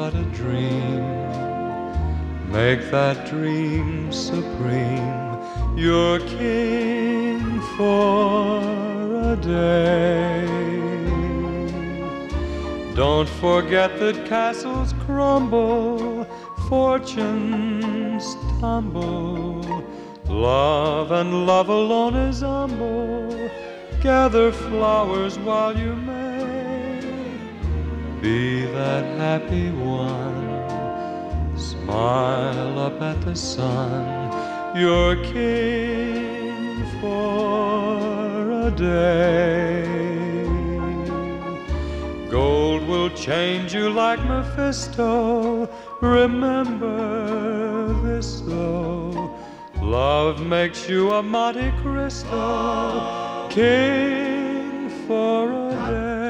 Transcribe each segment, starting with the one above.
but a dream. Make that dream supreme, your king for a day. Don't forget that castles crumble, fortunes tumble, love and love alone is humble. Gather flowers while you may, be that happy one. Smile up at the sun, your king for a day. Gold will change you like Mephisto. Remember this though, love makes you a Monte Cristo, king for a day.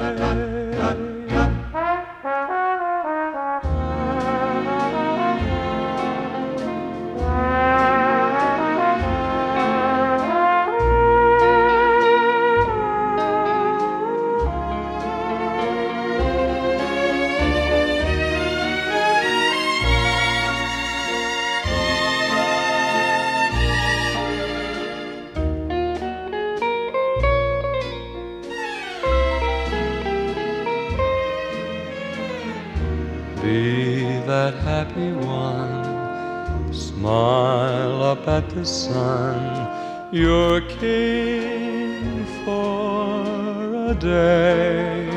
Be that happy one, smile up at the sun, your king for a day.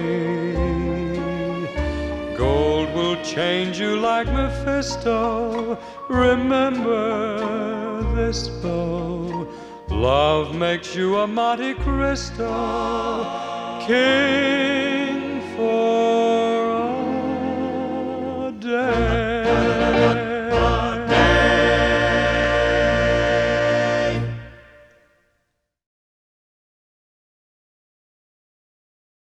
Gold will change you like Mephisto. Remember this though, love makes you a Monte Cristo, king